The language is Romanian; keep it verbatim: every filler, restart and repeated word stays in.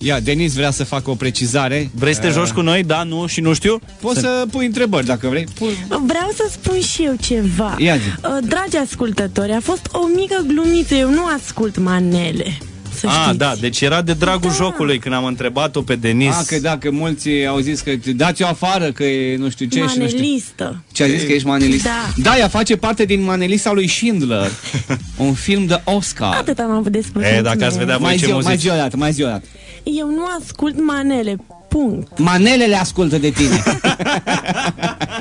Ia, Denis vrea să facă o precizare. Vrei să te joci cu noi? Da, nu și nu știu? Poți să... să pui întrebări dacă vrei. Pui... Vreau să spun și eu ceva. Ia zi. Dragi ascultători, a fost o mică glumiță. Eu nu ascult manele. Ah, da, deci era de dragul da. jocului când am întrebat-o pe Denis. Ah, că da, că mulți au zis că dați-o afară, că e nu știu ce. Manelistă. Și nu știu. Ce a zis, că ești manelistă? Da. Da, ea face parte din Manelista lui Schindler. Un film de Oscar. Atât am avut de spus. E, dacă ați vedea voi ce muzici. Mai zi o dată, mai zi o dată. Eu nu ascult manele, punct. Manelele ascultă de tine.